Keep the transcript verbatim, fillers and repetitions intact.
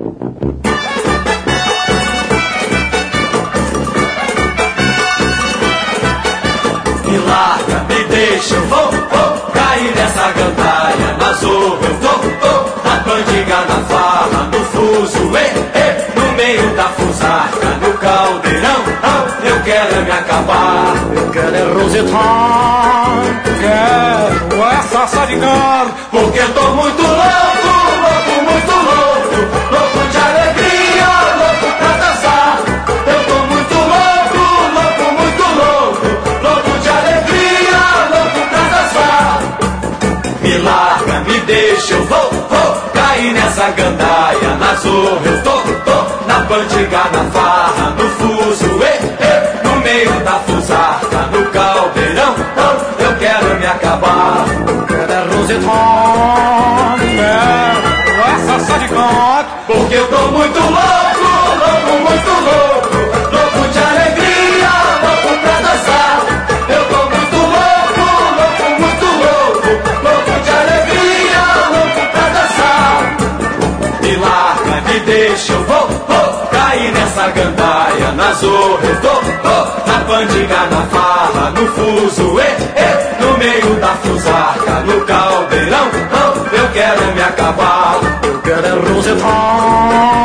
Me larga, me deixa, eu vou, vou cair nessa gandaia, na zorra eu tô, tô, na pandiga, na farra, no fuso, e, e, no meio da fusarca, no caldeirão, oh, eu quero é me acabar. Eu quero é rosetar, quero essa sadigar, porque eu tô muito louco, louco, muito louco, louco de alegria, louco pra dançar. Eu tô muito louco, louco, muito louco, louco de alegria, louco pra dançar. Me larga, me deixa, eu vou, vou cair nessa gandaia, na zorra eu tô, tô, na pandiga, na farra, no fuso, e, e, no meio da fusarca, no caldeirão, oh, eu quero me acabar. eu quero é rosetar, quero essa sadigar, porque eu tô muito louco, louco, muito louco, louco de alegria, louco pra dançar. Eu tô muito louco, louco, muito louco, louco de alegria, louco pra dançar. Me larga, me deixa, eu vou, vou cair nessa gandaia, na zorra eu tô, tô, na pandiga, na farra, no fuso, e, e, no meio da fusarca, no caldeirão, oh, eu quero me acabar. eu quero é rosetar.